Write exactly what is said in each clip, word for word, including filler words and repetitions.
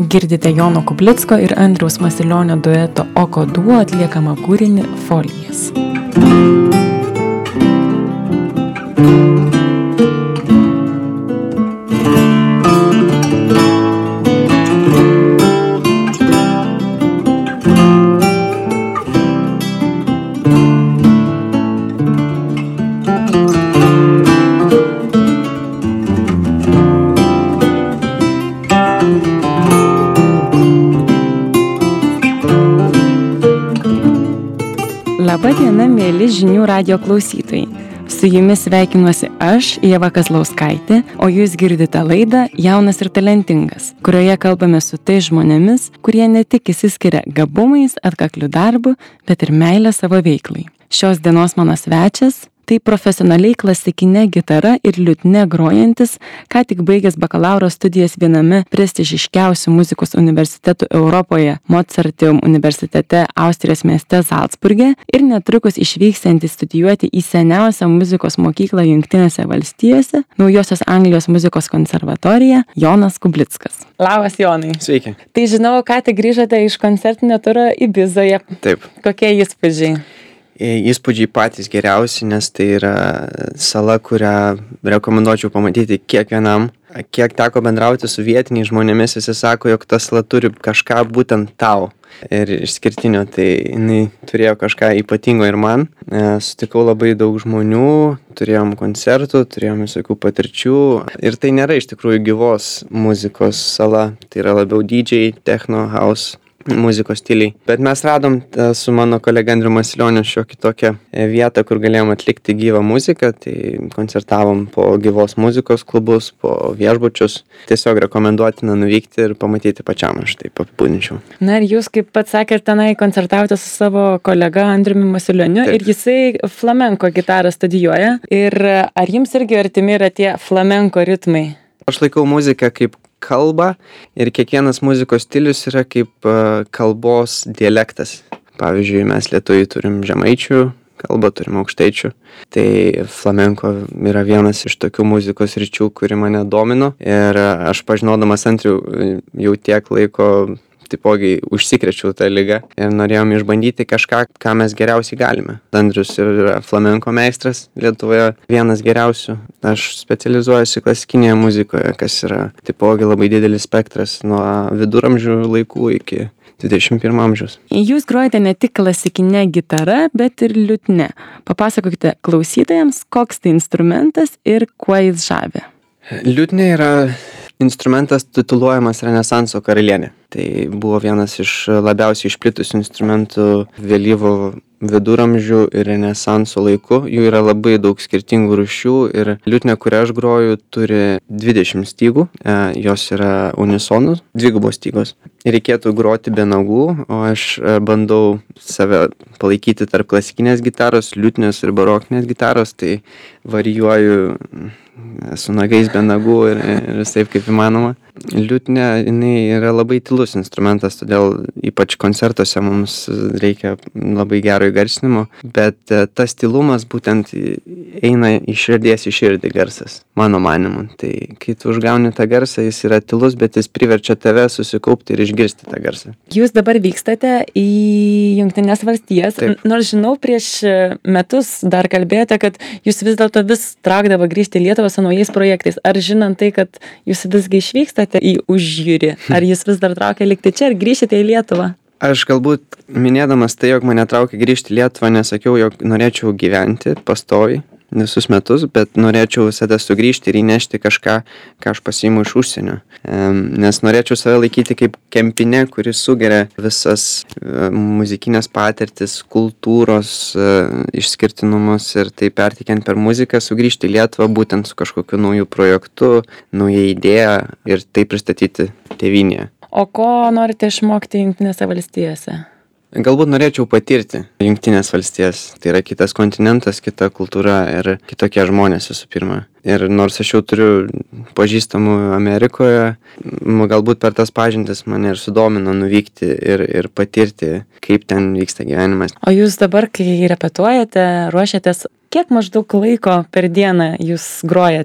Girdite Jono Kublicko ir Andriaus Masilionio dueto Oko duo atliekamą kūrinį Folijas. Labą dieną, mėly žinių radijo klausytojai. Su jumis sveikinuosi aš, Ieva Kazlauskaitė, o jūs girdite laidą Jaunas ir talentingas, kurioje kalbame su tais žmonėmis, kurie ne tik išsiskiria gabumais, atkakliu darbu, bet ir meilę savo veiklai. Šios dienos mano svečias tai profesionaliai klasikinė gitara ir liutnia grojantis, ką tik baigęs bakalauro studijas viename prestižiškiausių muzikos universitetų Europoje, Mozarteum universitete Austrijos mieste Zalcburge ir netrukus išvyksiantis studijuoti į seniausią muzikos mokyklą Jungtinėse valstijose, Naujosios Anglijos muzikos konservatoriją, Jonas Kublickas. Labas, Jonai. Sveiki. Tai žinau, ką tik grįžote iš koncertinio turo Ibizoje. Taip. Kokie įspūdžiai? Įspūdžiai patys geriausi, nes tai yra sala, kurią rekomenduočiau pamatyti kiekvienam. Kiek teko bendrauti su vietiniais žmonėmis, visi sako, jog ta sala turi kažką būtent tau ir išskirtinio, tai jinai turėjo kažką ypatingo ir man. Sutikau labai daug žmonių, turėjom koncertų, turėjom visokių patirčių ir tai nėra iš tikrųjų gyvos muzikos sala, tai yra labiau D J, techno, house muzikos stiliai. Bet mes radom su mano kolega Andriu Masilioniu šiokį tokią vietą, kur galėjom atlikti gyvą muziką, tai koncertavom po gyvos muzikos klubus, po viešbučius. Tiesiog rekomenduotina nuvykti ir pamatyti pačiam, aš taip apibūdinčiau. Na ir jūs, kaip pats sakėte, tenai koncertavote su savo kolega Andriumi Masilioniu ir jisai flamenko gitarą studijuoja. Ir ar jums irgi artimi yra tie flamenko ritmai? Aš laikau muziką kaip kalba ir kiekvienas muzikos stilius yra kaip uh, kalbos dialektas. Pavyzdžiui, mes lietuviai turim žemaičių kalbą, turim aukštaičių. Tai flamenko yra vienas iš tokių muzikos ryčių, kuri mane domino. Ir aš pažinodamas Andrių jau tiek laiko taipogi užsikrečiau tą ligą ir norėjom išbandyti kažką, ką mes geriausiai galime. Andrius yra flamenko meistras Lietuvoje, vienas geriausių. Aš specializuojuosi klasikinėje muzikoje, kas yra taipogi labai didelis spektras nuo viduramžių laikų iki dvidešimt pirmo amžiaus. Jūs grojate ne tik klasikinė gitara, bet ir liutnia. Papasakokite klausytojams, koks tai instrumentas ir kuo jis žavi. Liutnia yra instrumentas tituluojamas Renesanso karalienė. Tai buvo vienas iš labiausiai išplitusių instrumentų vėlyvo viduramžių ir Renesanso laiku. Jų yra labai daug skirtingų rūšių ir liutnia, kurią aš groju, turi dvidešimt stygų. Jos yra unisonus, dvigubos stygos. Reikėtų groti be nagų, o aš bandau save palaikyti tarp klasikinės gitaros, liutnios ir barokinės gitaros, tai varijuoju su nagais be nagų ir, ir visaip kaip įmanoma. Liutnia, jinai yra labai tylus instrumentas, todėl ypač koncertuose mums reikia labai gero įgarsinimo, bet tas tylumas būtent eina iš širdies į širdį garsas, mano manimu. Tai kai tu užgauni tą garsą, jis yra tylus, bet jis priverčia tave susikaupti ir išgirsti tą garsą. Jūs dabar vykstate į Jungtinės valstijas, Taip. Nors žinau, prieš metus dar kalbėjote, kad jūs vis dėlto vis traukdavo grįžti į Lietuvą su naujais projektais. Ar žinant tai, kad jūs visgi išvykstate į užjūrį, ar jūs vis dar traukia likti čia ir grįžite į Lietuvą? Aš galbūt minėdamas tai, jog mane traukia grįžti į Lietuvą, nesakiau, jog norėčiau gyventi pastoviai visus metus, bet norėčiau visada sugrįžti ir įnešti kažką, ką aš pasiimu iš užsienio. Nes norėčiau save laikyti kaip kempinė, kuri sugeria visas muzikinės patirtis, kultūros išskirtinumus ir tai perteikiant per muziką, sugrįžti į Lietuvą būtent su kažkokiu nauju projektu, nauja idėja ir tai pristatyti tėvynėje. O ko norite išmokti Jungtinėse valstijose? Galbūt norėčiau patirti Jungtinės valstijas. Tai yra kitas kontinentas, kita kultūra ir kitokie žmonės visų pirma. Ir nors aš jau turiu pažįstamų Amerikoje, galbūt per tas pažintis mane ir sudomino nuvykti ir, ir patirti, kaip ten vyksta gyvenimas. O jūs dabar, kai repetuojate, ruošiatės, kiek maždaug laiko per dieną jūs grojate?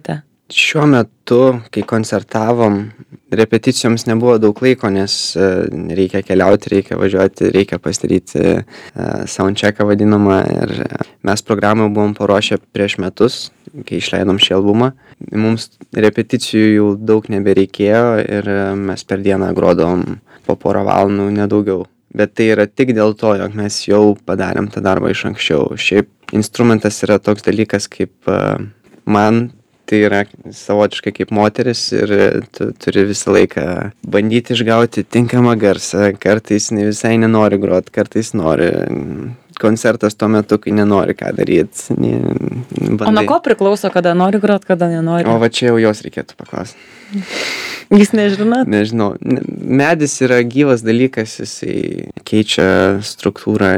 Šiuo metu, kai koncertavom, repeticijoms nebuvo daug laiko, nes e, reikia keliauti, reikia važiuoti, reikia pasidaryti e, soundchecką vadinamą. Ir e, mes programą buvom paruošę prieš metus, kai išleidom šį albumą. Mums repeticijų jau daug nebereikėjo ir e, mes per dieną grodavom po porą valandų, nedaugiau. Bet tai yra tik dėl to, jog mes jau padarėm tą darbą iš anksčiau. Šiaip instrumentas yra toks dalykas kaip e, man. Tai yra savotiškai kaip moteris ir tu turi visą laiką bandyti išgauti tinkamą garsą. Kartais ne visai nenori grot, kartais nori. Koncertas tuo metu, kai nenori ką daryti. O nuo ko priklauso, kada nori grot, kada nenori? O va čia jau jos reikėtų paklausti. Jūs nežinot? Nežinau. Medis yra gyvas dalykas, jisai keičia struktūrą,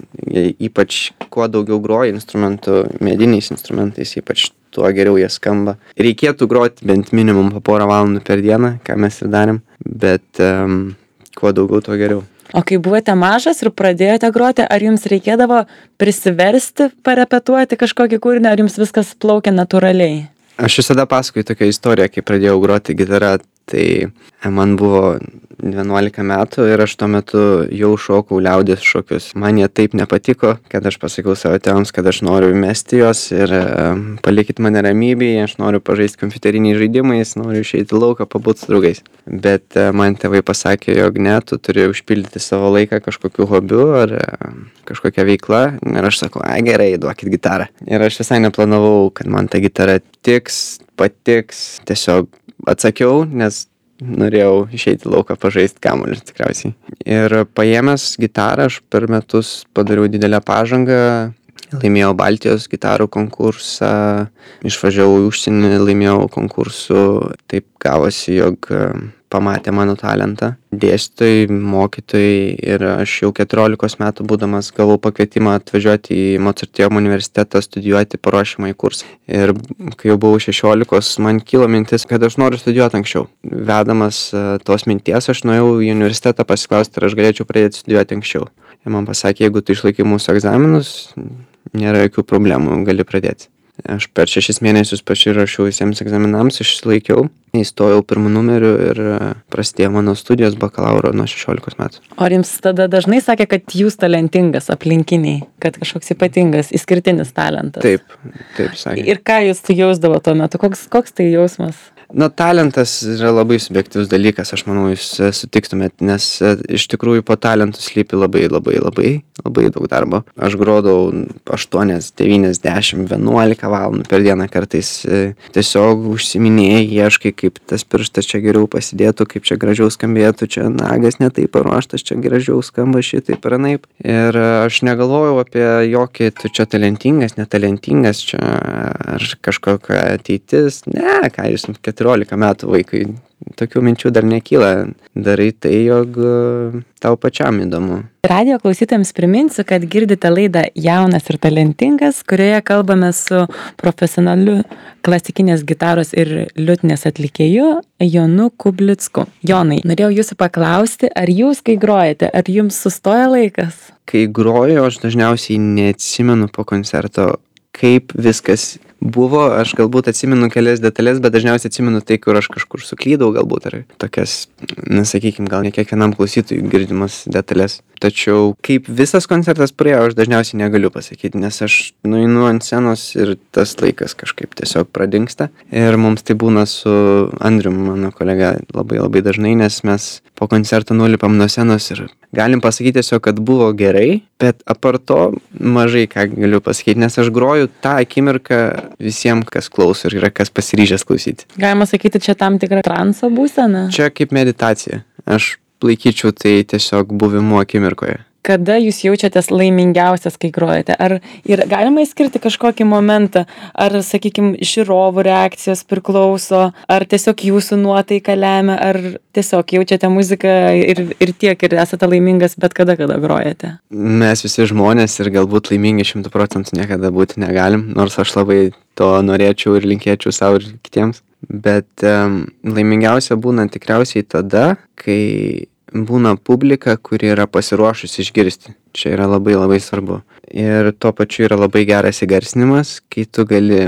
ypač kuo daugiau groji instrumentų, mediniais instrumentais, ypač tuo geriau jie skamba. Reikėtų groti bent minimum po porą valandų per dieną, ką mes ir darėm, bet um, kuo daugiau, tuo geriau. O kai buvote mažas ir pradėjote groti, ar jums reikėdavo prisiversti parepetuoti kažkokį kūrinį, ar jums viskas plaukia natūraliai? Aš visada pasakoju tokią istoriją, kai pradėjau groti gitarą, tai man buvo vienuolika metų ir aš tuo metu jau šokau liaudies šokius. Man jie taip nepatiko, kad aš pasakiau savo tėvams, kad aš noriu mesti juos ir uh, palikit mane ramybėje, aš noriu pažaisti kompiuteriniais žaidimais, noriu išeiti į lauką, pabūti su draugais. Bet uh, man tėvai pasakė, jog ne, tu turi užpildyti savo laiką kažkokiu hobiu ar uh, kažkokia veikla. Ir aš sakau, ai gerai, duokit gitarą. Ir aš visai neplanavau, kad man ta gitara tiks, patiks. Tiesiog atsakiau, nes norėjau išeiti į lauką pažaisti kamuolį tikriausiai. Ir paėmęs gitarą, aš per metus padariau didelę pažangą, laimėjau Baltijos gitarų konkursą, išvažiavau į užsienį, laimėjau konkursų. Taip gavosi, jog pamatė mano talentą. Dėstytojai, mokytojai ir aš jau keturiolikos metų būdamas gavau pakvietimą atvažiuoti į Mozarteum universitetą studijuoti paruošiamąjį kursą. Ir kai jau buvau šešiolikos, man kilo mintis, kad aš noriu studijuoti anksčiau. Vedamas tos minties, aš nuėjau į universitetą pasiklausti, ar aš galėčiau pradėti studijuoti anksčiau. Ir man pasakė, jeigu tu išlaikai mūsų egzaminus, nėra jokių problemų, gali pradėti. Aš per šešis mėnesius pasirašiau visiems egzaminams, išsilaikiau, įstojau pirmu numeriu ir prasidėjo mano studijos bakalauro nuo šešiolikos metų. O ar jums tada dažnai sakė, kad jūs talentingas aplinkiniai, kad kažkoks ypatingas, išskirtinis talentas? Taip, taip sakė. Ir ką jūs jausdavo tuo metu? Koks, koks tai jausmas? Na, talentas yra labai subjektyvus dalykas, aš manau, jūs sutiktumėt, nes iš tikrųjų po talentų slypi labai, labai, labai, labai daug darbo. Aš grodau aštuonias, devynias, dešimt, vienuolika valandų per dieną kartais. Tiesiog užsiminėjai, ieškai, kaip tas pirštas čia geriau pasidėtų, kaip čia gražiau skambėtų, čia nagas netaip paruoštas, čia gražiau skamba šitaip ir anaip. Ir aš negalvojau apie jokį, tu čia talentingas, netalentingas, čia ar kažkokia ateitis. Ne, ką jūs keturiolika metų vaikai, tokių minčių dar nekyla. Darai tai, jog tau pačiam įdomu. Radijo klausytojams priminsiu, kad girdite laidą Jaunas ir talentingas, kurioje kalbame su profesionaliu klasikinės gitaros ir liutnės atlikėju Jonu Kublicku. Jonai, norėjau jūsų paklausti, ar jūs, kai grojate, ar jums sustoja laikas? Kai groju, aš dažniausiai neatsimenu po koncerto, kaip viskas buvo. Aš galbūt atsimenu kelias detalės, bet dažniausiai atsimenu tai, kur aš kažkur suklydau, galbūt, ar tokias, na, sakykim, gal ne kiekvienam klausytojui girdimas detalės. Tačiau kaip visas koncertas praėjo, aš dažniausiai negaliu pasakyti, nes aš nueinu ant scenos ir tas laikas kažkaip tiesiog pradingsta. Ir mums tai būna su Andrium, mano kolega, labai labai dažnai, nes mes po koncerto nulipam nuo scenos ir galim pasakyti tiesiog, kad buvo gerai, bet apart to mažai ką galiu pasakyti, nes aš groju tą akimirką visiems, kas klauso ir yra kas pasiryžęs klausyti. Galima sakyti, čia tam tikra transo būsena? Čia kaip meditacija. Aš laikyčiau tai tiesiog buvimu akimirkoje. Kada jūs jaučiatės laimingiausias, kai grojate? Ar ir galima įskirti kažkokį momentą? Ar, sakykime, žiūrovų reakcijos priklauso? Ar tiesiog jūsų nuotaika lemia? Ar tiesiog jaučiate muziką ir, ir tiek ir esate laimingas bet kada, kada grojate? Mes visi žmonės ir galbūt laimingi šimtų procentų niekada būti negalim, nors aš labai to norėčiau ir linkėčiau savo ir kitiems. Bet um, laimingiausia būna tikriausiai tada, kai būna publika, kuri yra pasiruošusi išgirsti. Čia yra labai labai svarbu. Ir tuo pačiu yra labai geras įgarsinimas, kai tu gali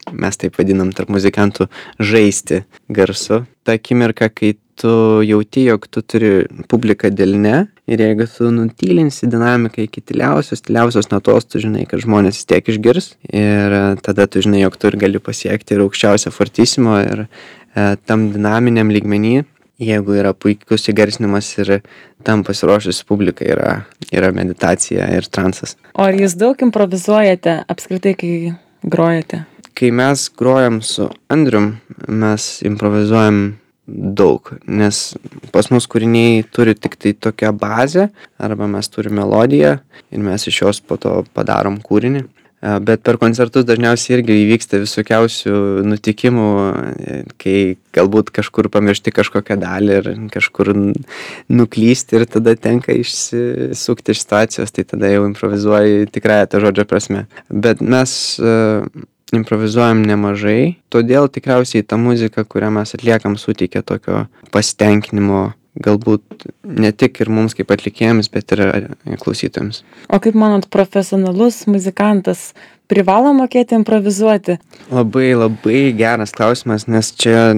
mes taip vadinam tarp muzikantų, žaisti garsu. Ta akimirka, kai tu jauti, jog tu turi publiką delne ir jeigu tu nutylinsi dinamiką iki tyliausios, tyliausios natos, tu žinai, kad žmonės vis tiek išgirs ir tada tu žinai, jog tu ir gali pasiekti ir aukščiausią fortissimo ir e, tam dinaminiam lygmenį, jeigu yra puikus įgarsinimas ir tam pasiruošusi publika yra, yra meditacija ir transas. O ar jūs daug improvizuojate apskritai, kai grojate? Kai mes grojam su Andrium, mes improvizuojam daug, nes pas mus kūriniai turi tik tai tokią bazę, arba mes turime melodiją ir mes iš jos po to padarom kūrinį. Bet per koncertus dažniausiai irgi įvyksta visokiausių nutikimų, kai galbūt kažkur pamiršti kažkokią dalį ir kažkur nuklysti ir tada tenka išsisukti iš situacijos, tai tada jau improvizuoji tikrąją tą žodžio prasme. Bet mes improvizuojam nemažai, todėl tikriausiai ta muzika, kurią mes atliekam, suteikia tokio pasitenkinimo, galbūt ne tik ir mums kaip atlikėjams, bet ir klausytojams. O kaip manot, profesionalus muzikantas privalo mokėti improvizuoti? Labai, labai geras klausimas, nes čia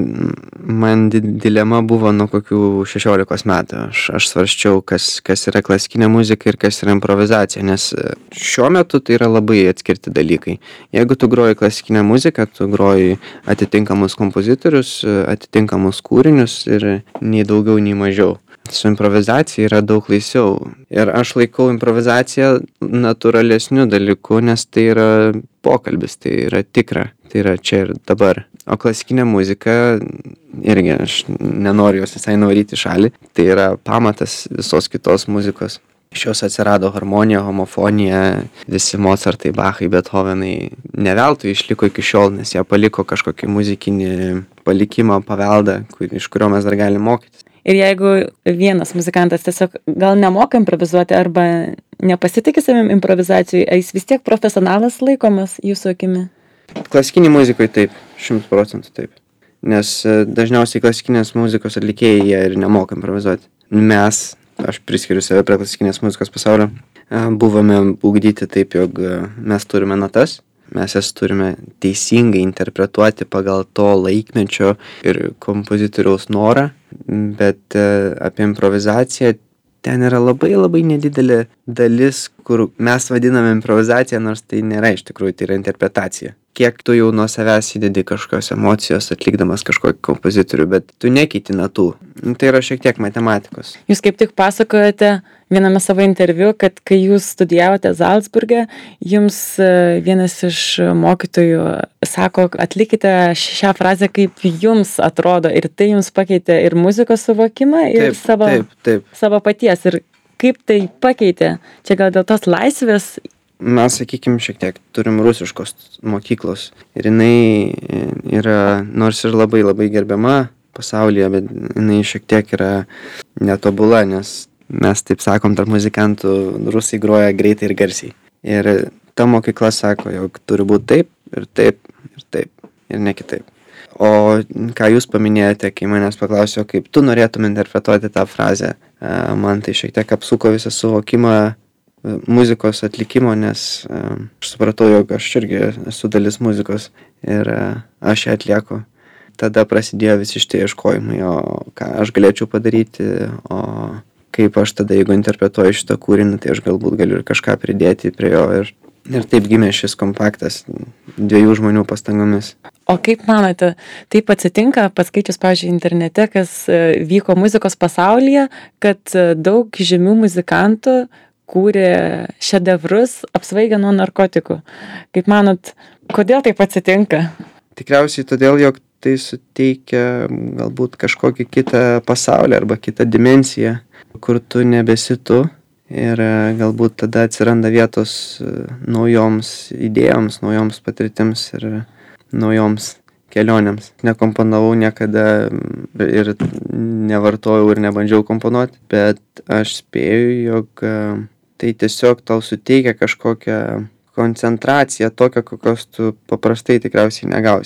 man dilema buvo nuo kokių šešiolikos metų. Aš, aš svarsčiau, kas, kas yra klasikinė muzika ir kas yra improvizacija, nes šiuo metu tai yra labai atskirti dalykai. Jeigu tu groji klasikinę muziką, tu groji atitinkamus kompozitorius, atitinkamus kūrinius ir nei daugiau, nei mažiau. Su improvizacija yra daug laisviau. Ir aš laikau improvizaciją natūralesniu dalyku, nes tai yra pokalbis, tai yra tikra, tai yra čia ir dabar. O klasikinė muzika, irgi aš nenoriu jos visai nuvaryti į šalį, tai yra pamatas visos kitos muzikos. Iš jos atsirado harmonija, homofonija, visi Mozartai, Bachai, Beethovenai. Ne veltui išliko iki šiol, nes jie paliko kažkokį muzikinį palikimą, paveldą, kur, iš kurio mes dar galim mokytis. Ir jeigu vienas muzikantas tiesiog gal nemoka improvizuoti arba nepasitikė savim improvizacijai, jis vis tiek profesionalas laikomas jūsų akimi? Klasikinį muzikoje taip, šimtų procentų taip. Nes dažniausiai klasikinės muzikos atlikėjai jie ir nemoka improvizuoti. Mes, aš priskiriu save prie klasikinės muzikos pasaulio, buvome ugdyti taip, jog mes turime natas. Mes jas turime teisingai interpretuoti pagal to laikmečio ir kompozitoriaus norą, bet apie improvizaciją ten yra labai labai nedidelė dalis, kur mes vadiname improvizacija, nors tai nėra iš tikrųjų, tai yra interpretacija. Kiek tu jau nuo savęs įdedi kažkokios emocijos atlikdamas kažkokį kompozitorių, bet tu nekeiti natų. Tai yra šiek tiek matematikos. Jūs kaip tik pasakojate viename savo interviu, kad kai jūs studijavote Zalcburge, jums vienas iš mokytojų sako, atlikite šią frazę, kaip jums atrodo, ir tai jums pakeitė ir muzikos suvokimą, ir taip, savo, taip, taip. savo paties. Ir kaip tai pakeitė? Čia gal dėl tos laisvės? Mes, sakykim, šiek tiek turim rusiškos mokyklos ir jinai yra, nors ir labai labai gerbiama pasaulyje, bet jinai šiek tiek yra netobula, nes mes taip sakom, tarp muzikantų rusai groja greitai ir garsiai. Ir ta mokykla sako, jog turi būti taip ir taip ir taip ir ne kitaip. O ką jūs paminėjote, kai manęs paklausė, kaip tu norėtum interpretuoti tą frazę, man tai šiek tiek apsuko visą suvokimą muzikos atlikimo, nes aš supratau, jog aš irgi esu dalis muzikos ir aš ją atlieku. Tada prasidėjo visi šitie ieškojimai, o ką aš galėčiau padaryti, o kaip aš tada, jeigu interpretuoju šitą kūrinį, tai aš galbūt galiu ir kažką pridėti prie jo. Ir, ir taip gimė šis kompaktas dviejų žmonių pastangomis. O kaip manote, taip atsitinka, paskaičius, pavyzdžiui, internete, kas vyko muzikos pasaulyje, kad daug žymių muzikantų kūrė šedevrus apsvaigę nuo narkotikų. Kaip manot, kodėl taip atsitinka? Tikriausiai todėl, jog tai suteikia galbūt kažkokį kitą pasaulį arba kitą dimensiją, kur tu nebesi tu ir galbūt tada atsiranda vietos naujoms idėjoms, naujoms patirtims ir naujoms kelionėms. Nekomponavau niekada ir nevartojau ir nebandžiau komponuoti, bet aš spėju, jog tai tiesiog tau suteikia kažkokią koncentraciją tokią, kokios tu paprastai tikriausiai negausi.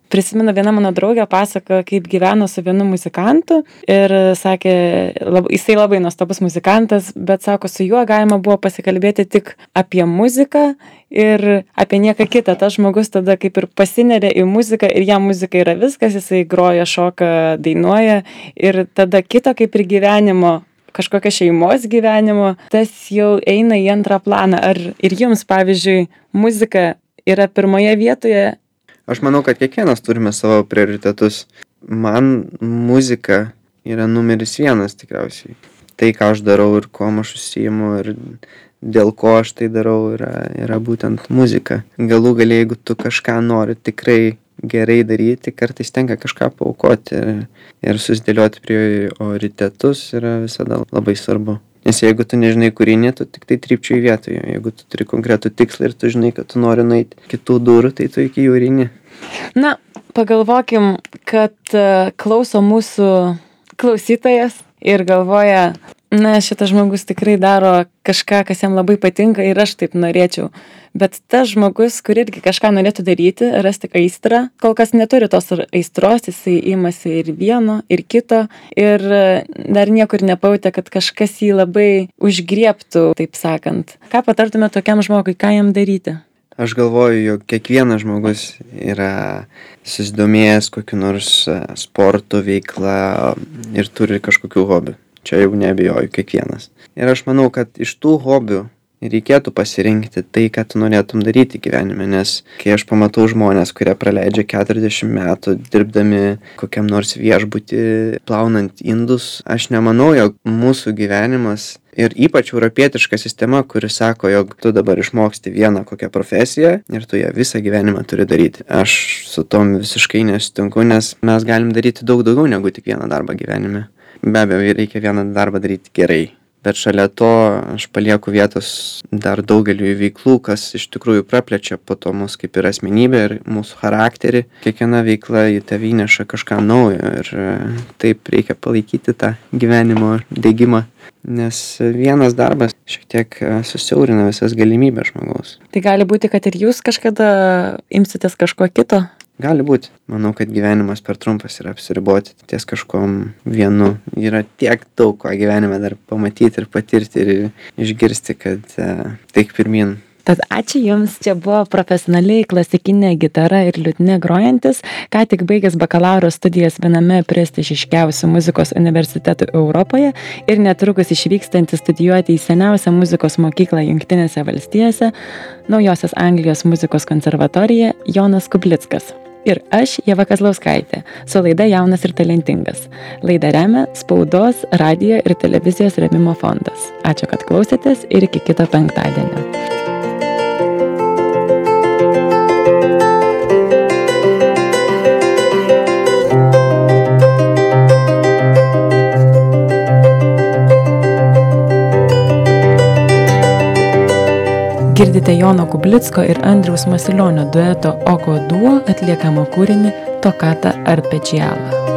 Prisimenu, viena mano draugė pasakojo, kaip gyveno su vienu muzikantu ir sakė, lab, jisai labai nuostabus muzikantas, bet sako, su juo galima buvo pasikalbėti tik apie muziką ir apie nieką kitą. Tas žmogus tada kaip ir pasineria į muziką ir jam muzika yra viskas, jisai groja, šoka, dainuoja ir tada kito kaip ir gyvenimo, kažkokio šeimos gyvenimo, tas jau eina į antrą planą. Ar ir jums, pavyzdžiui, muzika yra pirmoje vietoje? Aš manau, kad kiekvienas turime savo prioritetus. Man muzika yra numeris vienas tikriausiai. Tai, ką aš darau ir kuo aš užsiimu ir dėl ko aš tai darau, yra, yra būtent muzika. Galų gale, jeigu tu kažką nori tikrai gerai daryti, kartais tenka kažką paaukoti ir, ir susidėlioti prioritetus yra visada labai svarbu. Nes jeigu tu nežinai, kur eini, tu tik tai trypčiai vietoje. Jeigu tu turi konkretų tikslą ir tu žinai, kad tu nori nueiti kitų durų, tai tu iki jų eini. Na, pagalvokim, kad klauso mūsų klausytojas ir galvoja, na, šitas žmogus tikrai daro kažką, kas jam labai patinka ir aš taip norėčiau. Bet tas žmogus, kur irgi kažką norėtų daryti, rasti aistrą, kol kas neturi tos aistros, jisai imasi ir vieno, ir kito, ir dar niekur nepautė, kad kažkas jį labai užgriebtų, taip sakant. Ką patartume tokiam žmogui, ką jam daryti? Aš galvoju, jog kiekvienas žmogus yra susidomėjęs kokiu nors sporto veikla ir turi kažkokių hobių. Čia jau neabejoju kiekvienas. Ir aš manau, kad iš tų hobių reikėtų pasirinkti tai, ką tu norėtum daryti gyvenime, nes kai aš pamatau žmonės, kurie praleidžia keturiasdešimt metų dirbdami kokiam nors viešbutį, plaunant indus, aš nemanau, jog mūsų gyvenimas ir ypač europietiška sistema, kuri sako, jog tu dabar išmoksti vieną kokią profesiją ir tu ją visą gyvenimą turi daryti. Aš su tom visiškai nesutinku, nes mes galim daryti daug daugiau negu tik vieną darbą gyvenime. Be abejo, reikia vieną darbą daryti gerai. Bet šalia to aš palieku vietos dar daugeliu veiklų, kas iš tikrųjų praplečia po to mus kaip ir asmenybę ir mūsų charakterį. Kiekviena veikla į tave įneša kažką naujo ir taip reikia palaikyti tą gyvenimo degimą, nes vienas darbas šiek tiek susiaurina visas galimybės žmogaus. Tai gali būti, kad ir jūs kažkada imsitės kažko kito? Gali būti. Manau, kad gyvenimas per trumpas yra apsiriboti ties kažkom vienu. Yra tiek daug, ką gyvenime dar pamatyti ir patirti ir išgirsti, kad uh, taip pirmin. Tad ačiū Jums, čia buvo profesionaliai klasikinė gitara ir liutnia grojantis, ką tik baigęs bakalauro studijas viename prestižiškiausių muzikos universitetų Europoje ir netrukus išvykstantis studijuoti į seniausią muzikos mokyklą Jungtinėse valstijose, Naujosios Anglijos muzikos konservatorija Jonas Kublickas. Ir aš, Ieva Kazlauskaitė, su laida Jaunas ir talentingas. Laidą remia Spaudos, radijo ir televizijos rėmimo fondas. Ačiū, kad klausėtės ir iki kito penktadienio. Girdite Jono Kublicko ir Andriaus Masilionio dueto Oko Duo atliekamą kūrinį Toccata Arpeggiata.